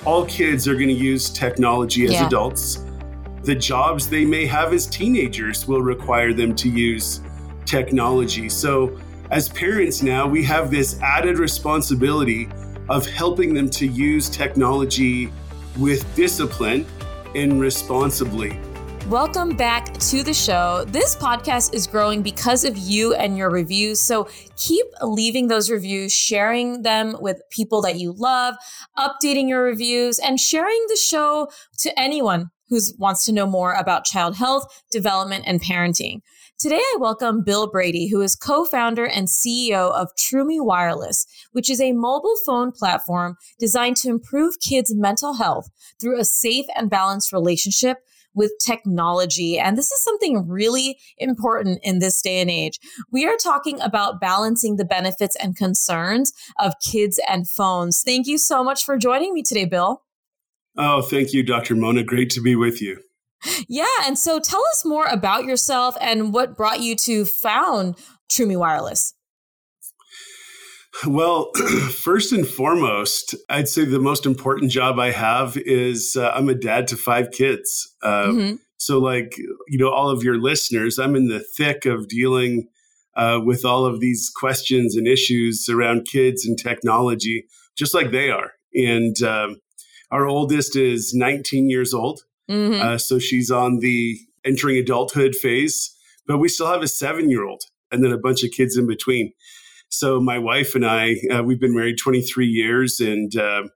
all kids are going to use technology as adults. The jobs they may have as teenagers will require them to use technology. So as parents now, we have this added responsibility of helping them to use technology with discipline and responsibly. Welcome back to the show. This podcast is growing because of you and your reviews. So keep leaving those reviews, sharing them with people that you love, updating your reviews, and sharing the show to anyone who wants to know more about child health, development, and parenting. Today, I welcome Bill Brady, who is co-founder and CEO of Troomi Wireless, which is a mobile phone platform designed to improve kids' mental health through a safe and balanced relationship with technology. And this is something really important in this day and age. We are talking about balancing the benefits and concerns of kids and phones. Thank you so much for joining me today, Bill. Oh, thank you, Dr. Mona. Great to be with you. Yeah. And so tell us more about yourself and what brought you to found Troomi Wireless. Well, first and foremost, I'd say the most important job I have is I'm a dad to 5 kids. So like, all of your listeners, I'm in the thick of dealing with all of these questions and issues around kids and technology, just like they are. And our oldest is 19 years old. So she's on the entering adulthood phase, but we still have a 7-year-old and then a bunch of kids in between. So my wife and I, we've been married 23 years, and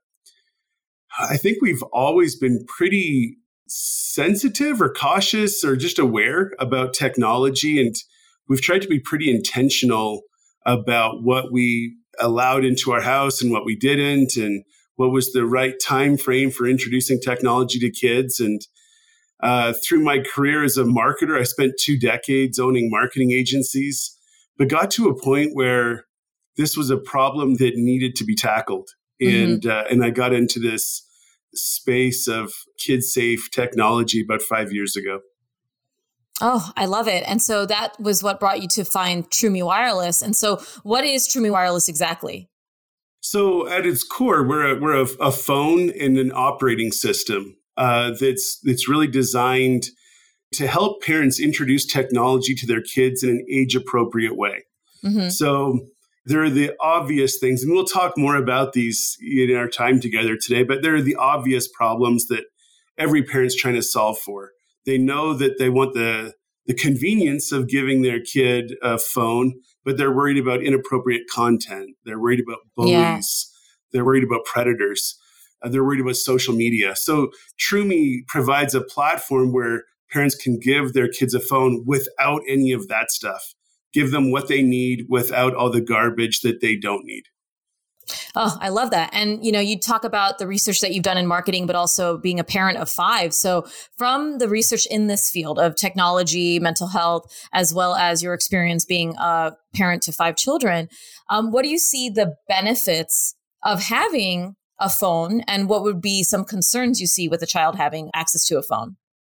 I think we've always been pretty sensitive or cautious or just aware about technology. And we've tried to be pretty intentional about what we allowed into our house and what we didn't, and what was the right time frame for introducing technology to kids. And through my career as a marketer, I spent 2 decades owning marketing agencies, but got to a point where this was a problem that needed to be tackled. And I got into this space of kid-safe technology about 5 years ago. Oh, I love it. And so that was what brought you to find Troomi Wireless. And so what is Troomi Wireless exactly? So at its core, we're a phone and an operating system that's really designed to help parents introduce technology to their kids in an age-appropriate way. So there are the obvious things, and we'll talk more about these in our time together today, but there are the obvious problems that every parent's trying to solve for. They know that they want the convenience of giving their kid a phone, but they're worried about inappropriate content. They're worried about bullies. They're worried about predators. They're worried about social media. So Troomi provides a platform where parents can give their kids a phone without any of that stuff. Give them what they need without all the garbage that they don't need. Oh, I love that. And, you talk about the research that you've done in marketing, but also being a parent of 5. So from the research in this field of technology, mental health, as well as your experience being a parent to 5 children, what do you see the benefits of having a phone, and what would be some concerns you see with a child having access to a phone?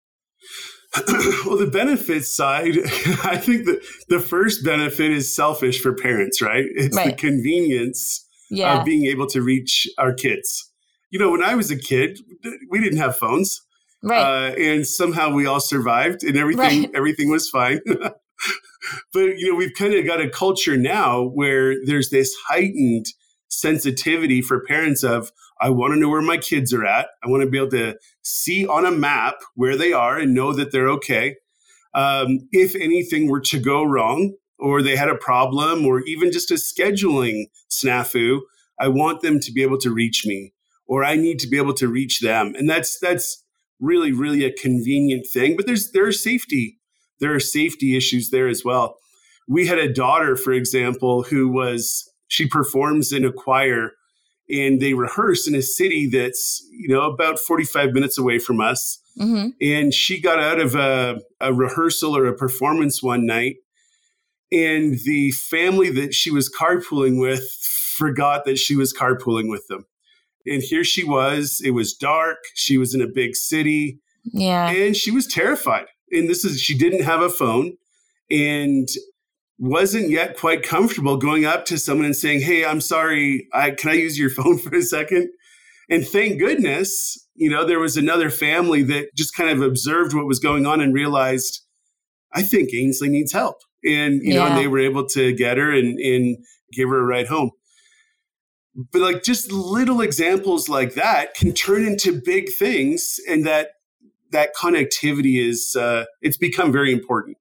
Well, the benefits side, I think that the first benefit is selfish for parents, right? It's the convenience of being able to reach our kids. When I was a kid, we didn't have phones. And somehow we all survived and everything was fine. But, we've kind of got a culture now where there's this heightened sensitivity for parents of, I want to know where my kids are at. I want to be able to see on a map where they are and know that they're okay. If anything were to go wrong, or they had a problem, or even just a scheduling snafu, I want them to be able to reach me, or I need to be able to reach them. And that's really, really a convenient thing. But there are safety issues there as well. We had a daughter, for example, she performs in a choir, and they rehearse in a city that's, about 45 minutes away from us. And she got out of a rehearsal or a performance one night, and the family that she was carpooling with forgot that she was carpooling with them. And here she was. It was dark. She was in a big city. And she was terrified. And she didn't have a phone and wasn't yet quite comfortable going up to someone and saying, hey, I'm sorry, can I use your phone for a second? And thank goodness, there was another family that just kind of observed what was going on and realized, I think Ainsley needs help. And, and they were able to get her and give her a ride home. But like just little examples like that can turn into big things. And that connectivity is, it's become very important.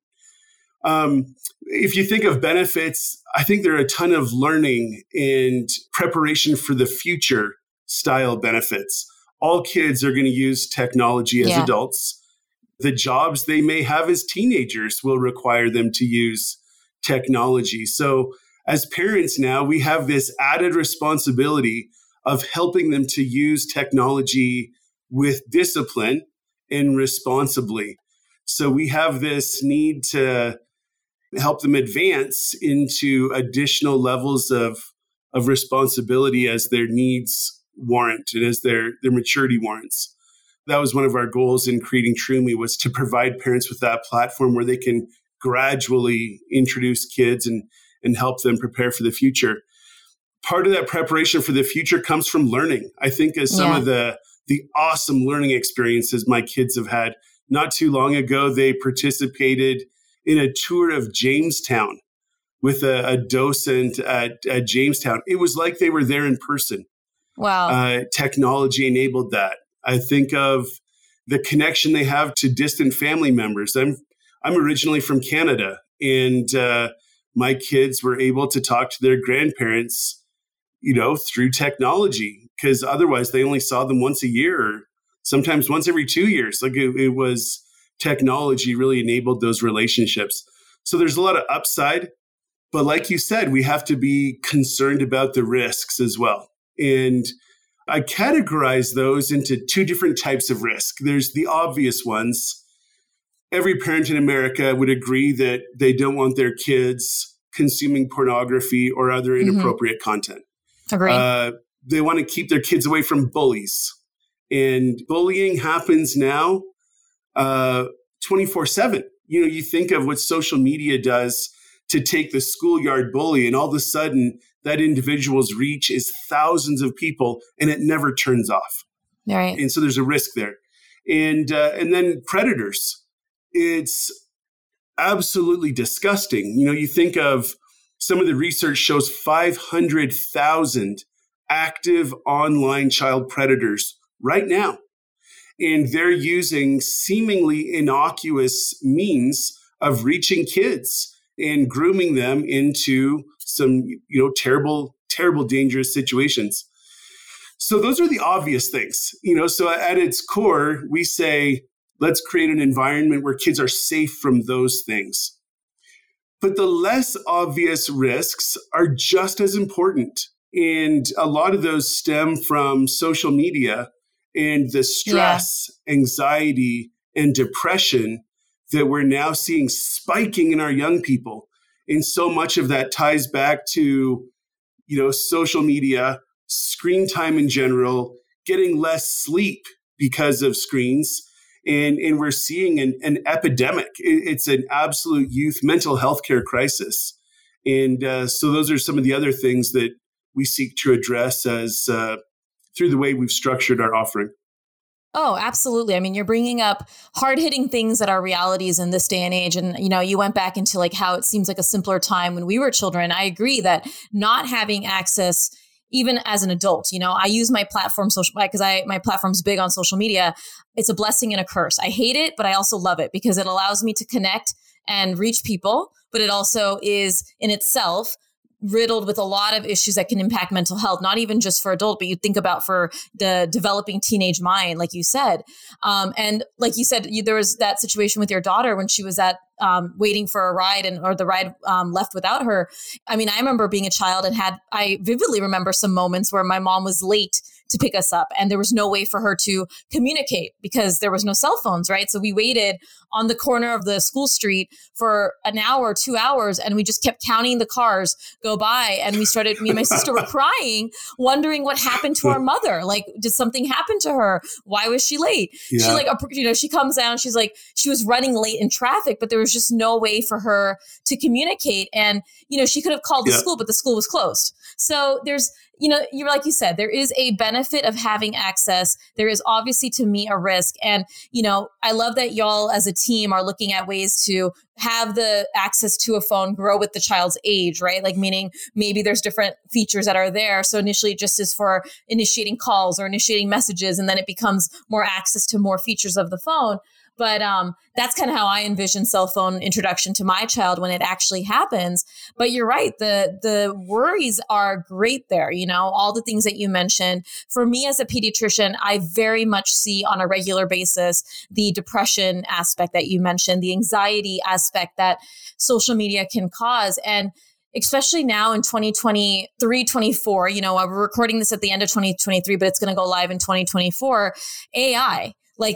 If you think of benefits, I think there are a ton of learning and preparation for the future style benefits. All kids are going to use technology as adults. The jobs they may have as teenagers will require them to use technology. So as parents now, we have this added responsibility of helping them to use technology with discipline and responsibly. So we have this need to help them advance into additional levels of responsibility as their needs warrant and as their maturity warrants. That was one of our goals in creating TrueMe, was to provide parents with that platform where they can gradually introduce kids and help them prepare for the future. Part of that preparation for the future comes from learning. I think as some of the awesome learning experiences my kids have had. Not too long ago, they participated in a tour of Jamestown with a docent at Jamestown. It was like they were there in person. Wow. Technology enabled that. I think of the connection they have to distant family members. I'm originally from Canada, and my kids were able to talk to their grandparents, through technology, because otherwise they only saw them once a year or sometimes once every 2 years. Like it was technology really enabled those relationships. So there's a lot of upside, but like you said, we have to be concerned about the risks as well. And I categorize those into two different types of risk. There's the obvious ones. Every parent in America would agree that they don't want their kids consuming pornography or other inappropriate content. Agree. They want to keep their kids away from bullies. And bullying happens now 24/7. You think of what social media does to take the schoolyard bully, and all of a sudden that individual's reach is thousands of people and it never turns off. Right. And so there's a risk there. And then predators. It's absolutely disgusting. You think of some of the research shows 500,000 active online child predators right now. And they're using seemingly innocuous means of reaching kids and grooming them into some, terrible, terrible, dangerous situations. So those are the obvious things, so at its core, we say, let's create an environment where kids are safe from those things. But the less obvious risks are just as important. And a lot of those stem from social media and the stress, anxiety, and depression that we're now seeing spiking in our young people. And so much of that ties back to, social media, screen time in general, getting less sleep because of screens. And we're seeing an epidemic. It's an absolute youth mental health care crisis. And so those are some of the other things that we seek to address as through the way we've structured our offering. Oh, absolutely. I mean, you're bringing up hard-hitting things that are realities in this day and age. And, you went back into like how it seems like a simpler time when we were children. I agree that not having access, even as an adult, I use my platform because my platform's big on social media. It's a blessing and a curse. I hate it, but I also love it because it allows me to connect and reach people. But it also is in itself riddled with a lot of issues that can impact mental health, not even just for adult, but you think about for the developing teenage mind, like you said. And like you said, there was that situation with your daughter when she was at waiting for a ride or the ride left without her. I mean, I remember being a child and I vividly remember some moments where my mom was late to pick us up and there was no way for her to communicate because there was no cell phones, right? So we waited on the corner of the school street for an hour, 2 hours, and we just kept counting the cars go by. And me and my sister were crying, wondering what happened to our mother. Like, did something happen to her? Why was she late? Yeah. She comes down, she's like, she was running late in traffic, but there was just no way for her to communicate. And, she could have called the school, but the school was closed. So there's you like you said, there is a benefit of having access. There is obviously, to me, a risk. And, I love that y'all as a team are looking at ways to have the access to a phone grow with the child's age, right? Like, meaning maybe there's different features that are there. So initially it just is for initiating calls or initiating messages, and then it becomes more access to more features of the phone. But that's kind of how I envision cell phone introduction to my child when it actually happens. But you're right. The worries are great there. All the things that you mentioned. For me as a pediatrician, I very much see on a regular basis the depression aspect that you mentioned, the anxiety aspect that social media can cause. And especially now in 2023, 24, we're recording this at the end of 2023, but it's going to go live in 2024, AI.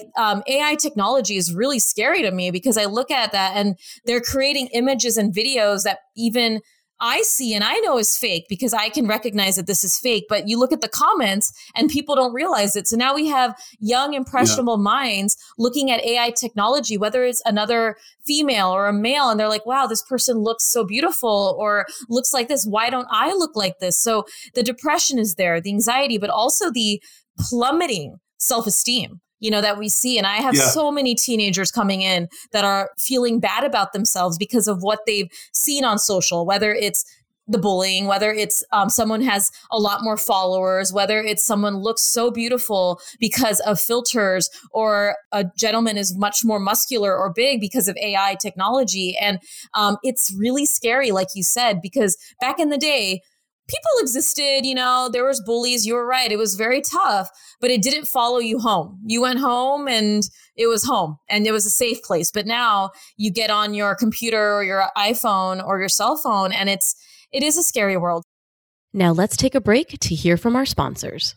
AI technology is really scary to me because I look at that and they're creating images and videos that even I see and I know is fake because I can recognize that this is fake. But you look at the comments and people don't realize it. So now we have young, impressionable minds looking at AI technology, whether it's another female or a male, and they're like, wow, this person looks so beautiful or looks like this. Why don't I look like this? So the depression is there, the anxiety, but also the plummeting self-esteem. That we see. And I have so many teenagers coming in that are feeling bad about themselves because of what they've seen on social, whether it's the bullying, whether it's someone has a lot more followers, whether it's someone looks so beautiful because of filters, or a gentleman is much more muscular or big because of AI technology. And it's really scary, like you said, because back in the day, people existed, there was bullies. You were right. It was very tough, but it didn't follow you home. You went home and it was home and it was a safe place. But now you get on your computer or your iPhone or your cell phone and it is a scary world. Now let's take a break to hear from our sponsors.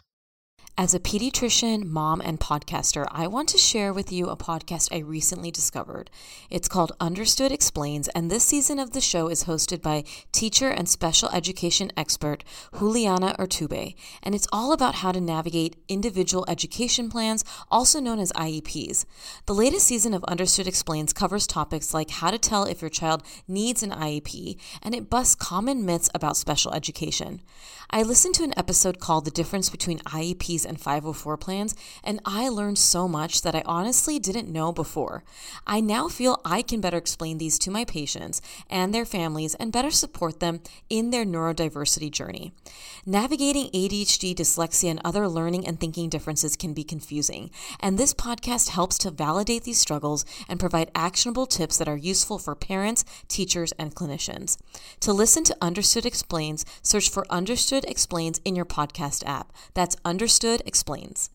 As a pediatrician, mom, and podcaster, I want to share with you a podcast I recently discovered. It's called Understood Explains, and this season of the show is hosted by teacher and special education expert Juliana Urtube, and it's all about how to navigate individual education plans, also known as IEPs. The latest season of Understood Explains covers topics like how to tell if your child needs an IEP, and it busts common myths about special education. I listened to an episode called The Difference Between IEPs and 504 plans, and I learned so much that I honestly didn't know before. I now feel I can better explain these to my patients and their families and better support them in their neurodiversity journey. Navigating ADHD, dyslexia, and other learning and thinking differences can be confusing, and this podcast helps to validate these struggles and provide actionable tips that are useful for parents, teachers, and clinicians. To listen to Understood Explains, search for Understood Explains in your podcast app. That's Understood Explains.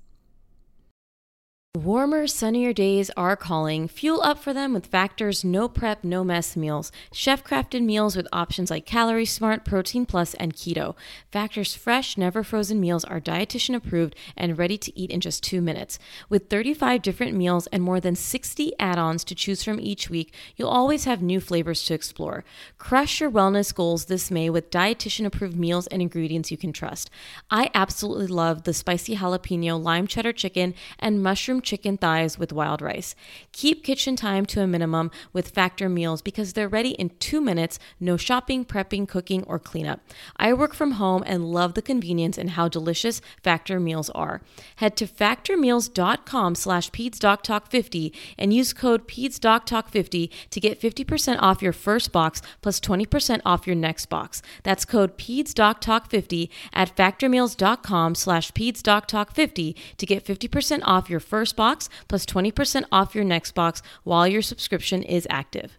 Warmer, sunnier days are calling. Fuel up for them with Factor's no prep, no mess meals. Chef-crafted meals with options like Calorie Smart, Protein Plus, and Keto. Factor's fresh, never frozen meals are dietitian approved and ready to eat in just 2 minutes. With 35 different meals and more than 60 add-ons to choose from each week, you'll always have new flavors to explore. Crush your wellness goals this May with dietitian approved meals and ingredients you can trust. I absolutely love the spicy jalapeno lime cheddar chicken and mushroom chicken thighs with wild rice. Keep kitchen time to a minimum with Factor meals because they're ready in 2 minutes, no shopping, prepping, cooking, or cleanup. I work from home and love the convenience and how delicious Factor meals are. Head to factormeals.com/PedsDocTalk50 and use code PedsDocTalk50 to get 50% off your first box plus 20% off your next box. That's code PedsDocTalk50 at factormeals.com/PedsDocTalk50 to get 50% off your first box plus 20% off your next box while your subscription is active.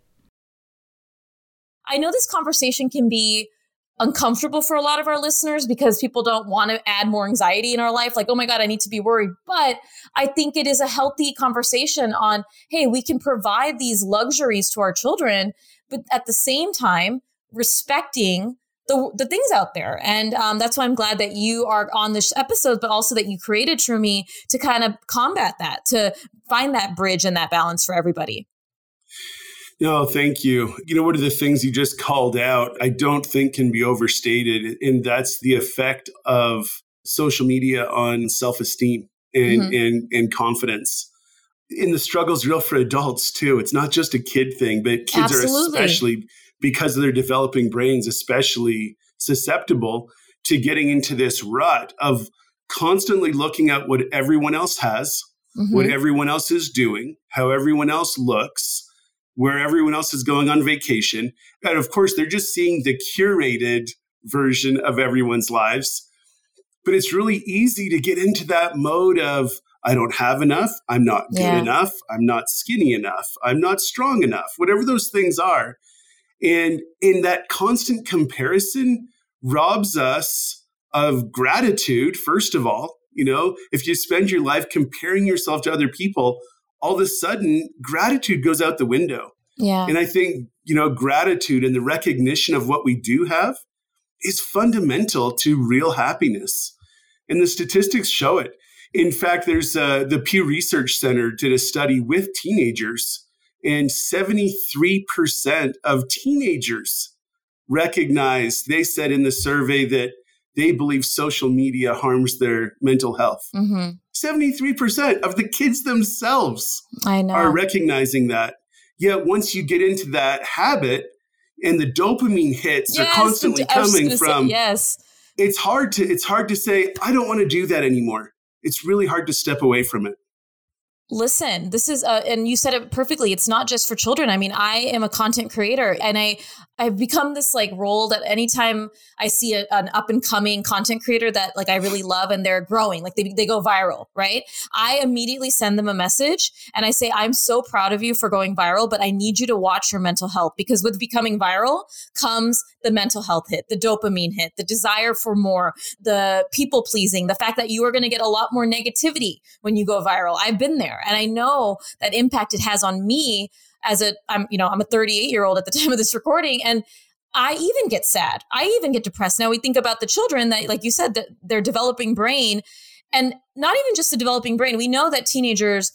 I know this conversation can be uncomfortable for a lot of our listeners because people don't want to add more anxiety in our life. Like, oh my God, I need to be worried. But I think it is a healthy conversation on, hey, we can provide these luxuries to our children, but at the same time, respecting the things out there. And that's why I'm glad that you are on this episode, but also that you created TrueMe to kind of combat that, to find that bridge and that balance for everybody. No, thank you. One of the things you just called out, I don't think can be overstated, and that's the effect of social media on self-esteem and confidence. And the struggle's real for adults too. It's not just a kid thing, but kids are especially, because of their developing brains, especially susceptible to getting into this rut of constantly looking at what everyone else has, what everyone else is doing, how everyone else looks, where everyone else is going on vacation. And of course, they're just seeing the curated version of everyone's lives. But it's really easy to get into that mode of, I don't have enough, I'm not good enough, I'm not skinny enough, I'm not strong enough, whatever those things are. And in that constant comparison robs us of gratitude, first of all. You know, if you spend your life comparing yourself to other people, all of a sudden gratitude goes out the window. Yeah. And I think, you know, gratitude and the recognition of what we do have is fundamental to real happiness. And the statistics show it. In fact, there's the Pew Research Center did a study with teenagers, and 73% of teenagers recognized, they said in the survey, that they believe social media harms their mental health. 73% of the kids themselves are recognizing that. Yet once you get into that habit and the dopamine hits are constantly coming from, it's hard to say, I don't want to do that anymore. It's really hard to step away from it. Listen, this is, and you said it perfectly. It's not just for children. I mean, I am a content creator, and I've become this like role that anytime I see an up and coming content creator that like I really love and they're growing, like they go viral, right? I immediately send them a message and I say, I'm so proud of you for going viral, but I need you to watch your mental health, because with becoming viral comes the mental health hit, the dopamine hit, the desire for more, the people pleasing, the fact that you are going to get a lot more negativity when you go viral. I've been there. And I know that impact it has on me I'm a 38-year-old at the time of this recording, and I even get sad. I even get depressed. Now we think about the children that, like you said, that their developing brain, and not even just the developing brain. We know that teenagers,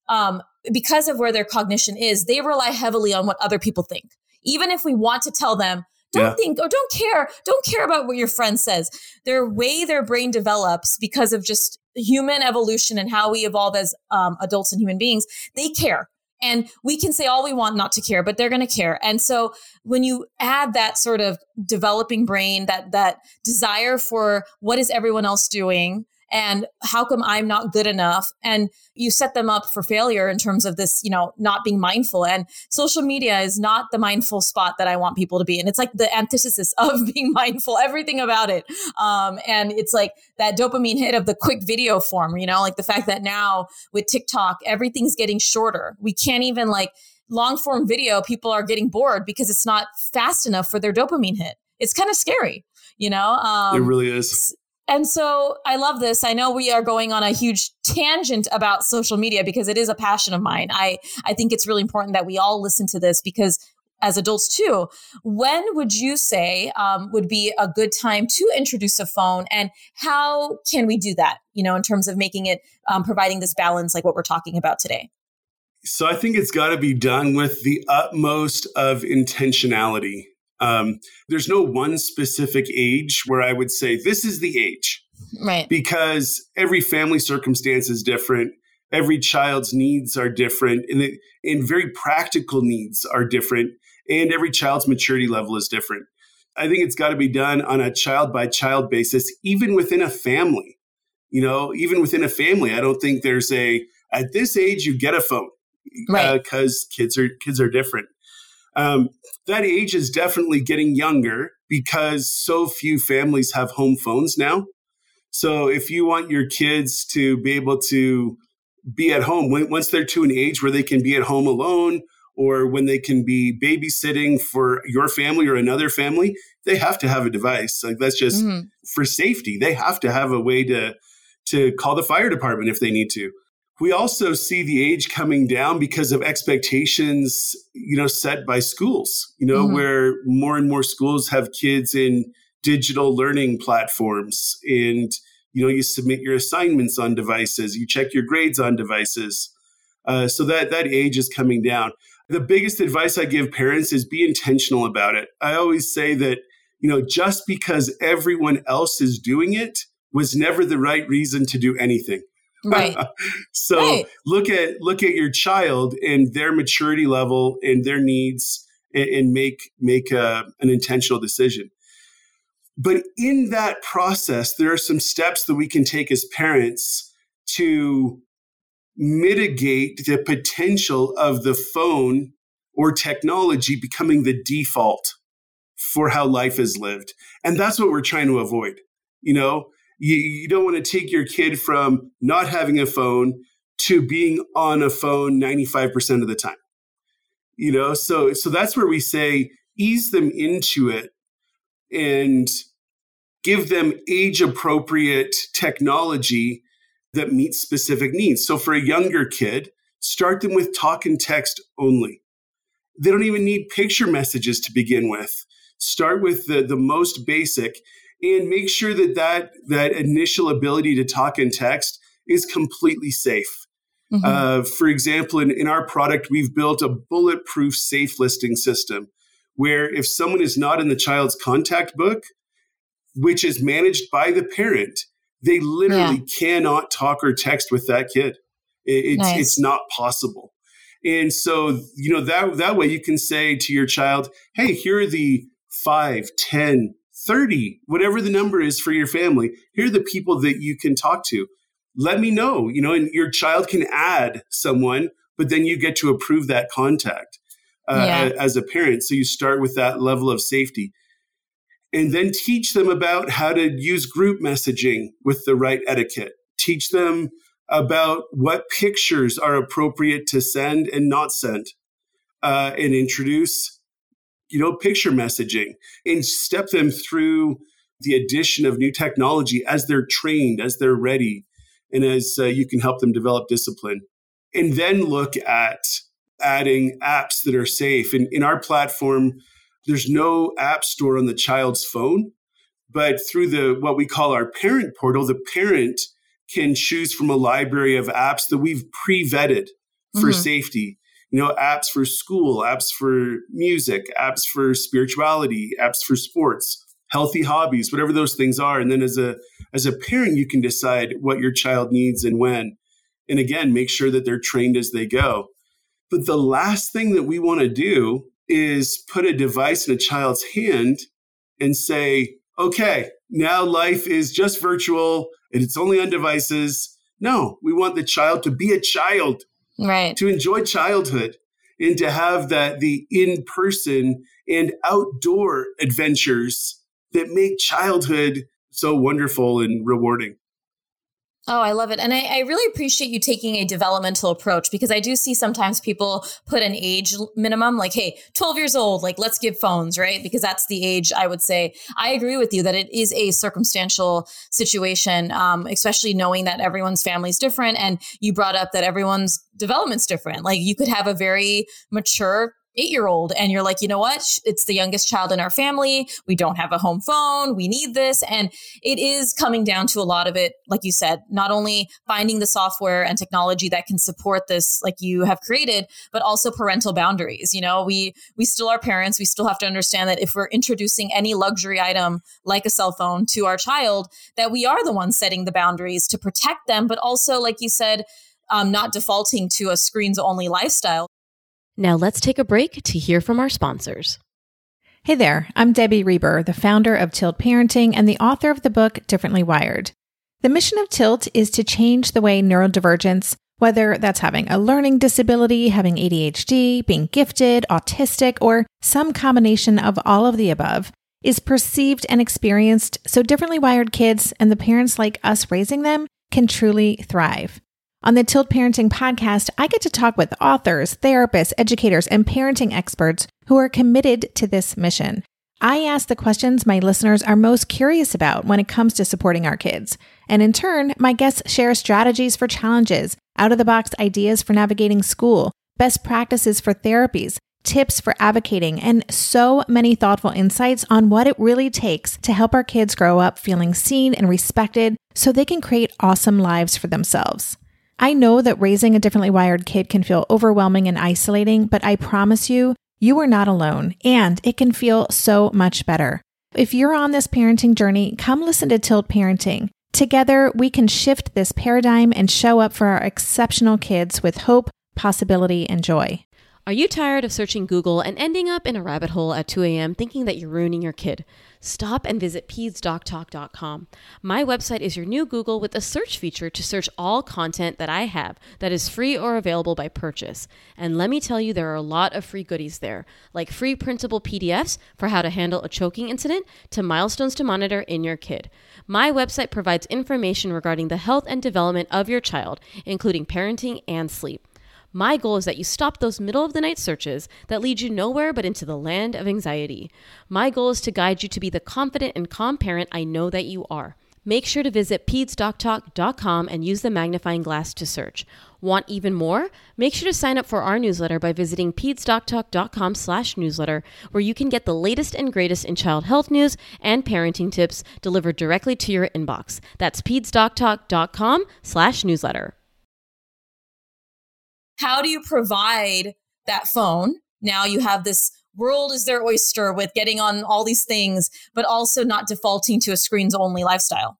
because of where their cognition is, they rely heavily on what other people think. Even if we want to tell them, don't think or don't care about what your friend says. Their way their brain develops because of just human evolution and how we evolve as adults and human beings, they care. And we can say all we want not to care, but they're going to care. And so when you add that sort of developing brain, that desire for what is everyone else doing and how come I'm not good enough, and you set them up for failure in terms of this, not being mindful. And social media is not the mindful spot that I want people to be in. It's like the antithesis of being mindful, everything about it. And it's like that dopamine hit of the quick video form, like the fact that now with TikTok, everything's getting shorter. We can't even like long form video. People are getting bored because it's not fast enough for their dopamine hit. It's kind of scary, It really is. And so I love this. I know we are going on a huge tangent about social media because it is a passion of mine. I think it's really important that we all listen to this, because as adults too, when would you say would be a good time to introduce a phone, and how can we do that, in terms of making it, providing this balance like what we're talking about today? So I think it's got to be done with the utmost of intentionality. There's no one specific age where I would say this is the age, right? Because every family circumstance is different. Every child's needs are different, and very practical needs are different. And every child's maturity level is different. I think it's got to be done on a child by child basis, even within a family. Even within a family, I don't think there's at this age you get a phone, right? Because kids are different. That age is definitely getting younger because so few families have home phones now. So if you want your kids to be able to be at home, once they're to an age where they can be at home alone, or when they can be babysitting for your family or another family, they have to have a device. Like that's just for safety. They have to have a way to call the fire department if they need to. We also see the age coming down because of expectations, set by schools, where more and more schools have kids in digital learning platforms, and, you submit your assignments on devices, you check your grades on devices. So that age is coming down. The biggest advice I give parents is be intentional about it. I always say that, just because everyone else is doing it was never the right reason to do anything. Right. So look at your child and their maturity level and their needs, and make an intentional decision. But in that process, there are some steps that we can take as parents to mitigate the potential of the phone or technology becoming the default for how life is lived. And that's what we're trying to avoid. You know, you don't want to take your kid from not having a phone to being on a phone 95% of the time. You know, so that's where we say, ease them into it and give them age-appropriate technology that meets specific needs. So for a younger kid, start them with talk and text only. They don't even need picture messages to begin with. Start with the most basic and make sure that initial ability to talk and text is completely safe. Mm-hmm. For example, in our product, we've built a bulletproof safe listing system where if someone is not in the child's contact book, which is managed by the parent, they literally cannot talk or text with that kid. It's not possible. And so, you know, that way you can say to your child, hey, here are the 5, 10, 30, whatever the number is for your family. Here are the people that you can talk to. Let me know, you know, and your child can add someone, but then you get to approve that contact as a parent. So you start with that level of safety. And then teach them about how to use group messaging with the right etiquette. Teach them about what pictures are appropriate to send and not send, and introduce, you know, picture messaging, and step them through the addition of new technology as they're trained, as they're ready, and as you can help them develop discipline. And then look at adding apps that are safe. And in our platform, there's no app store on the child's phone, but through what we call our parent portal, the parent can choose from a library of apps that we've pre-vetted for safety. You know, apps for school, apps for music, apps for spirituality, apps for sports, healthy hobbies, whatever those things are. And then as a parent, you can decide what your child needs and when. And again, make sure that they're trained as they go. But the last thing that we want to do is put a device in a child's hand and say, okay, now life is just virtual and it's only on devices. No, we want the child to be a child, right? To enjoy childhood and to have the in-person and outdoor adventures that make childhood so wonderful and rewarding. Oh, I love it. And I really appreciate you taking a developmental approach, because I do see sometimes people put an age minimum, like, hey, 12 years old, like, let's give phones, right? Because that's the age, I would say. I agree with you that it is a circumstantial situation, especially knowing that everyone's family is different. And you brought up that everyone's development's different. Like, you could have a very mature 8-year-old and you're like, you know what? It's the youngest child in our family. We don't have a home phone. We need this. And it is coming down to a lot of it, like you said, not only finding the software and technology that can support this, like you have created, but also parental boundaries. You know, we still are parents. We still have to understand that if we're introducing any luxury item like a cell phone to our child, that we are the ones setting the boundaries to protect them, but also, like you said, not defaulting to a screens only lifestyle. Now let's take a break to hear from our sponsors. Hey there, I'm Debbie Reber, the founder of Tilt Parenting and the author of the book Differently Wired. The mission of Tilt is to change the way neurodivergence, whether that's having a learning disability, having ADHD, being gifted, autistic, or some combination of all of the above, is perceived and experienced so differently wired kids and the parents like us raising them can truly thrive. On the Tilt Parenting podcast, I get to talk with authors, therapists, educators, and parenting experts who are committed to this mission. I ask the questions my listeners are most curious about when it comes to supporting our kids. And in turn, my guests share strategies for challenges, out-of-the-box ideas for navigating school, best practices for therapies, tips for advocating, and so many thoughtful insights on what it really takes to help our kids grow up feeling seen and respected so they can create awesome lives for themselves. I know that raising a differently wired kid can feel overwhelming and isolating, but I promise you, you are not alone, and it can feel so much better. If you're on this parenting journey, come listen to Tilt Parenting. Together, we can shift this paradigm and show up for our exceptional kids with hope, possibility, and joy. Are you tired of searching Google and ending up in a rabbit hole at 2 a.m. thinking that you're ruining your kid? stop and visit PedsDocTalk.com. My website is your new Google with a search feature to search all content that I have that is free or available by purchase. And let me tell you, there are a lot of free goodies there, like free printable PDFs for how to handle a choking incident to milestones to monitor in your kid. My website provides information regarding the health and development of your child, including parenting and sleep. My goal is that you stop those middle-of-the-night searches that lead you nowhere but into the land of anxiety. My goal is to guide you to be the confident and calm parent I know that you are. Make sure to visit PedsDocTalk.com and use the magnifying glass to search. Want even more? Make sure to sign up for our newsletter by visiting PedsDocTalk.com/newsletter, where you can get the latest and greatest in child health news and parenting tips delivered directly to your inbox. That's PedsDocTalk.com/newsletter. How do you provide that phone? Now you have this world is their oyster with getting on all these things, but also not defaulting to a screens only lifestyle.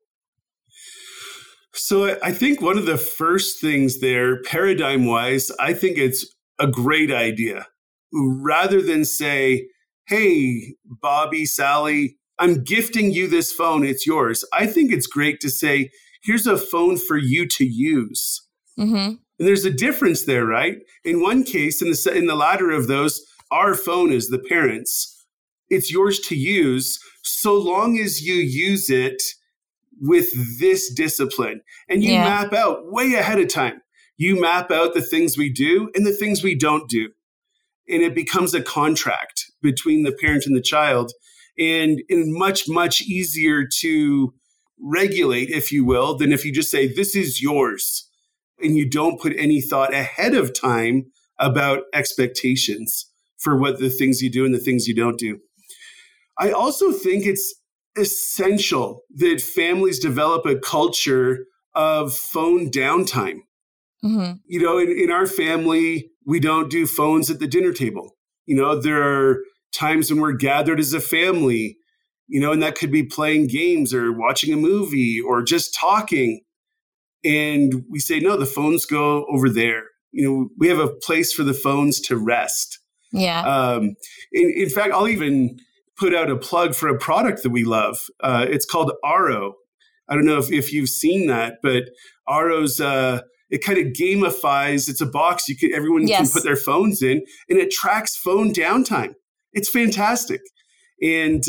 So I think one of the first things there, paradigm wise, I think it's a great idea. Rather than say, hey, Bobby, Sally, I'm gifting you this phone. It's yours. I think it's great to say, here's a phone for you to use. Mm-hmm. And there's a difference there, right? In one case, in the latter of those, our phone is the parents. It's yours to use so long as you use it with this discipline. And you map out way ahead of time. You map out the things we do and the things we don't do. And it becomes a contract between the parent and the child. And much, much easier to regulate, if you will, than if you just say, this is yours. And you don't put any thought ahead of time about expectations for what the things you do and the things you don't do. I also think it's essential that families develop a culture of phone downtime. Mm-hmm. You know, in our family, we don't do phones at the dinner table. You know, there are times when we're gathered as a family, you know, and that could be playing games or watching a movie or just talking. And we say, no, the phones go over there. You know, we have a place for the phones to rest. Yeah. In fact, I'll even put out a plug for a product that we love. It's called Aro. I don't know if you've seen that, but Aro's, it kind of gamifies. It's a box everyone can put their phones in, and it tracks phone downtime. It's fantastic. And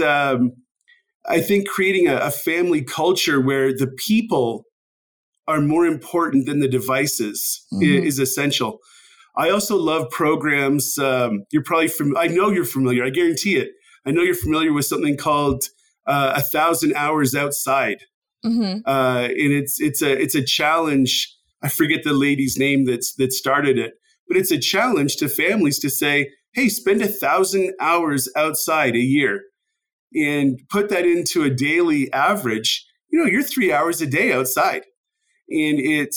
I think creating a family culture where the people are more important than the devices is essential. I also love programs. You're probably I know you're familiar. I guarantee it. I know you're familiar with something called 1,000 Hours Outside, and it's a challenge. I forget the lady's name that started it, but it's a challenge to families to say, "Hey, spend 1,000 hours outside a year, and put that into a daily average. You know, you're 3 hours a day outside." And it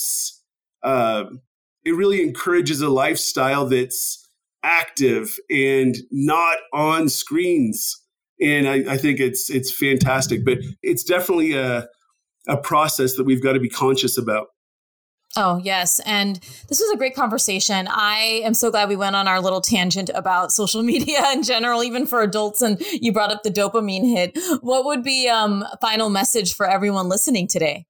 really encourages a lifestyle that's active and not on screens. And I think it's fantastic, but it's definitely a process that we've got to be conscious about. Oh, yes. And this was a great conversation. I am so glad we went on our little tangent about social media in general, even for adults. And you brought up the dopamine hit. What would be a final message for everyone listening today?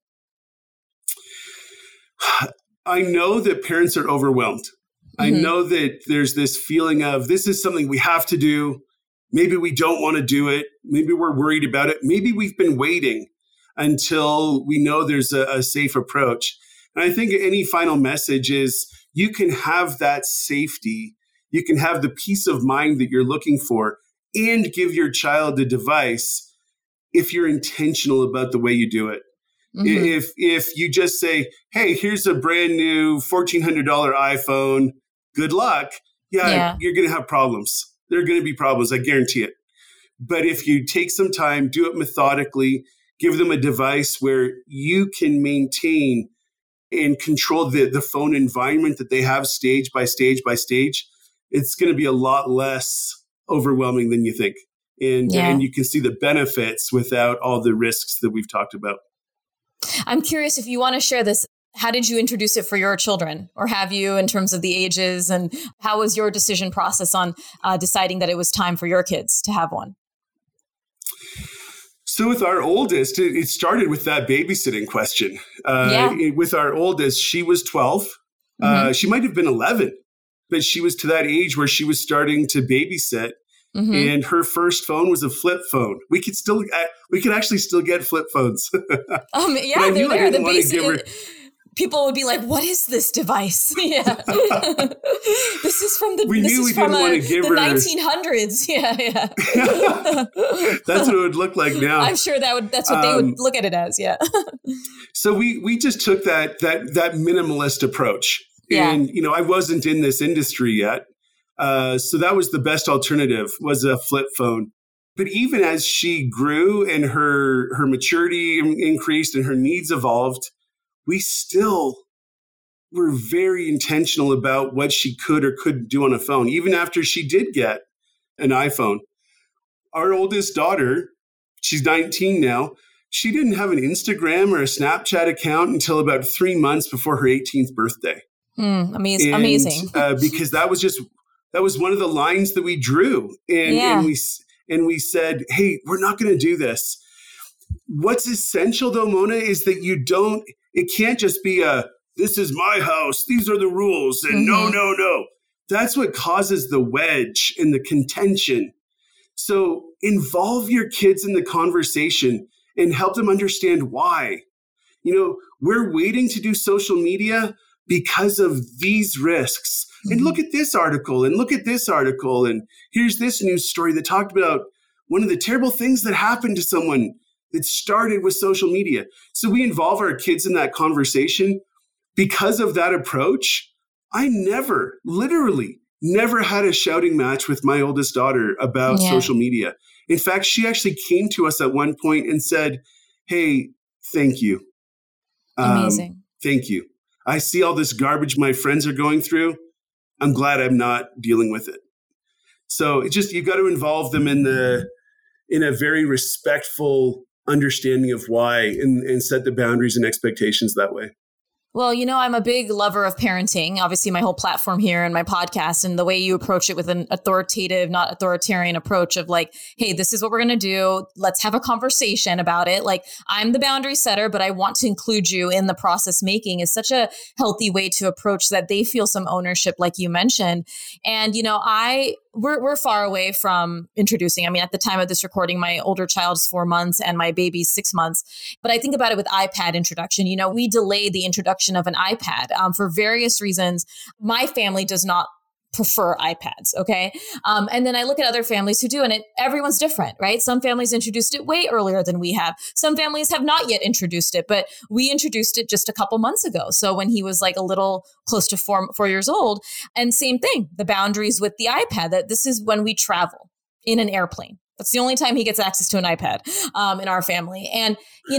I know that parents are overwhelmed. I know that there's this feeling of this is something we have to do. Maybe we don't want to do it. Maybe we're worried about it. Maybe we've been waiting until we know there's a safe approach. And I think any final message is you can have that safety. You can have the peace of mind that you're looking for and give your child a device if you're intentional about the way you do it. If you just say, hey, here's a brand new $1,400 iPhone, good luck. Yeah. You're going to have problems. There are going to be problems. I guarantee it. But if you take some time, do it methodically, give them a device where you can maintain and control the phone environment that they have stage by stage by stage, it's going to be a lot less overwhelming than you think. And you can see the benefits without all the risks that we've talked about. I'm curious if you want to share this. How did you introduce it for your children, or have you, in terms of the ages, and how was your decision process on deciding that it was time for your kids to have one? So with our oldest, it started with that babysitting question. With our oldest, she was 12. She might have been 11, but she was to that age where she was starting to babysit. And her first phone was a flip phone. We could actually still get flip phones. Yeah, they're there. The basic. People would be like, "What is this device?" Yeah, this is from the 1900s. Yeah. That's what it would look like now. I'm sure that's what they would look at it as. Yeah. So we just took that minimalist approach, and I wasn't in this industry yet, so that was the best alternative, was a flip phone. But even as she grew and her maturity increased and her needs evolved, we still were very intentional about what she could or couldn't do on a phone, even after she did get an iPhone. Our oldest daughter, she's 19 now, she didn't have an Instagram or a Snapchat account until about 3 months before her 18th birthday. Amazing. Because that was one of the lines that we drew. And we said, hey, we're not going to do this. What's essential though, Mona, is that it can't just be this is my house, these are the rules, and no. That's what causes the wedge and the contention. So involve your kids in the conversation and help them understand why. We're waiting to do social media because of these risks. And look at this article, and look at this article, and here's this news story that talked about one of the terrible things that happened to someone that started with social media. So we involve our kids in that conversation. Because of that approach, I literally never had a shouting match with my oldest daughter about social media. In fact, she actually came to us at one point and said, hey, thank you. Amazing. Thank you. I see all this garbage my friends are going through. I'm glad I'm not dealing with it. So it's just, you've got to involve them in a very respectful understanding of why, and set the boundaries and expectations that way. Well, I'm a big lover of parenting. Obviously, my whole platform here and my podcast, and the way you approach it with an authoritative, not authoritarian approach of like, hey, this is what we're going to do. Let's have a conversation about it. Like, I'm the boundary setter, but I want to include you in the process making is such a healthy way to approach that they feel some ownership, like you mentioned. And, we're far away from introducing. I mean, at the time of this recording, my older child is 4 months and my baby's 6 months. But I think about it with iPad introduction. We delayed the introduction of an iPad for various reasons. My family does not prefer iPads. Okay. And then I look at other families who do, and everyone's different, right? Some families introduced it way earlier than we have. Some families have not yet introduced it, but we introduced it just a couple months ago. So when he was like a little close to 4 years old, and same thing, the boundaries with the iPad, that this is when we travel in an airplane. That's the only time he gets access to an iPad in our family. And,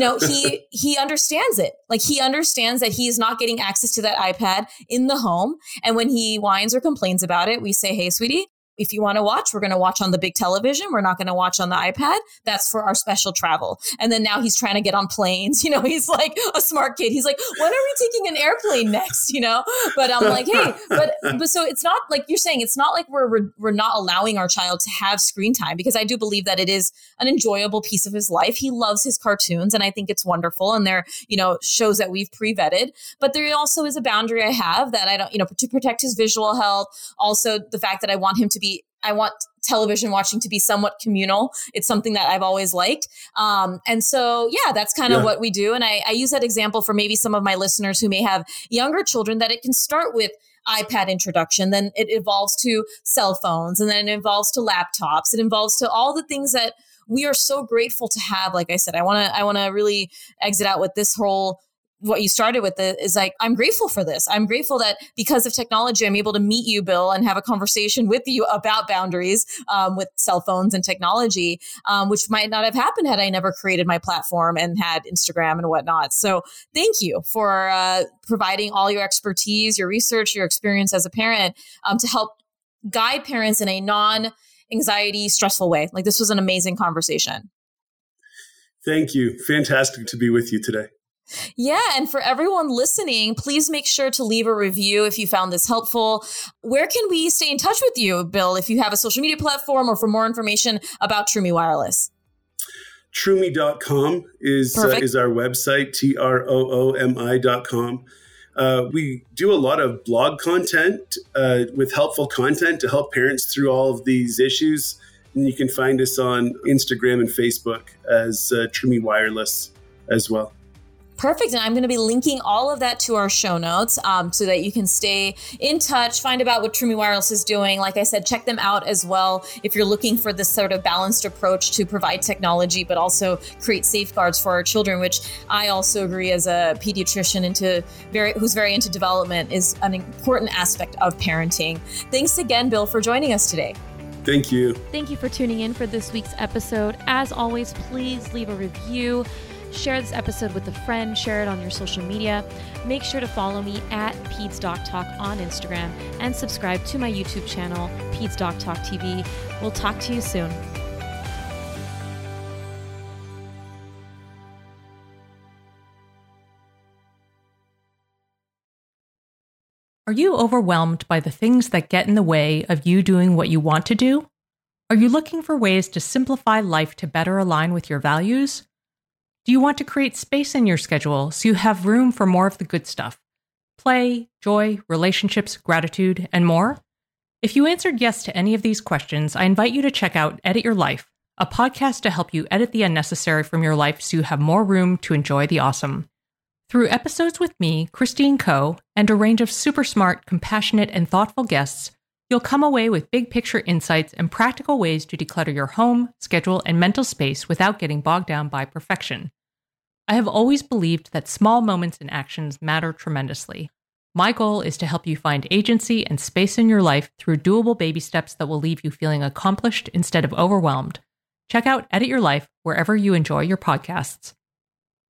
he understands it. Like, he understands that he is not getting access to that iPad in the home. And when he whines or complains about it, we say, hey, sweetie, if you want to watch, we're going to watch on the big television. We're not going to watch on the iPad. That's for our special travel. And then now he's trying to get on planes. He's like a smart kid. He's like, when are we taking an airplane next? But I'm like, hey, but so it's not like you're saying, it's not like we're not allowing our child to have screen time, because I do believe that it is an enjoyable piece of his life. He loves his cartoons, and I think it's wonderful. And they're, shows that we've pre-vetted, but there also is a boundary I have that I don't, to protect his visual health. Also the fact that I want television watching to be somewhat communal. It's something that I've always liked. And so, that's kind of what we do. And I use that example for maybe some of my listeners who may have younger children, that it can start with iPad introduction, then it evolves to cell phones, and then it evolves to laptops. It evolves to all the things that we are so grateful to have. Like I said, I want to really exit out with this whole, what you started with is like, I'm grateful for this. I'm grateful that because of technology, I'm able to meet you, Bill, and have a conversation with you about boundaries with cell phones and technology, which might not have happened had I never created my platform and had Instagram and whatnot. So thank you for providing all your expertise, your research, your experience as a parent to help guide parents in a non-anxiety, stressful way. Like, this was an amazing conversation. Thank you. Fantastic to be with you today. Yeah. And for everyone listening, please make sure to leave a review if you found this helpful. Where can we stay in touch with you, Bill, if you have a social media platform or for more information about TrueMe Wireless? Troomi.com is our website, TROOMI.com. We do a lot of blog content with helpful content to help parents through all of these issues. And you can find us on Instagram and Facebook as Troomi Wireless as well. Perfect. And I'm going to be linking all of that to our show notes so that you can stay in touch, find about what Troomi Wireless is doing. Like I said, check them out as well if you're looking for this sort of balanced approach to provide technology, but also create safeguards for our children, which I also agree as a pediatrician who's very into development is an important aspect of parenting. Thanks again, Bill, for joining us today. Thank you. Thank you for tuning in for this week's episode. As always, please leave a review. Share this episode with a friend, share it on your social media. Make sure to follow me at PedsDocTalk on Instagram and subscribe to my YouTube channel, PedsDocTalk TV. We'll talk to you soon. Are you overwhelmed by the things that get in the way of you doing what you want to do? Are you looking for ways to simplify life to better align with your values? Do you want to create space in your schedule so you have room for more of the good stuff? Play, joy, relationships, gratitude, and more? If you answered yes to any of these questions, I invite you to check out Edit Your Life, a podcast to help you edit the unnecessary from your life so you have more room to enjoy the awesome. Through episodes with me, Christine Coe, and a range of super smart, compassionate, and thoughtful guests, you'll come away with big picture insights and practical ways to declutter your home, schedule, and mental space without getting bogged down by perfection. I have always believed that small moments and actions matter tremendously. My goal is to help you find agency and space in your life through doable baby steps that will leave you feeling accomplished instead of overwhelmed. Check out Edit Your Life wherever you enjoy your podcasts.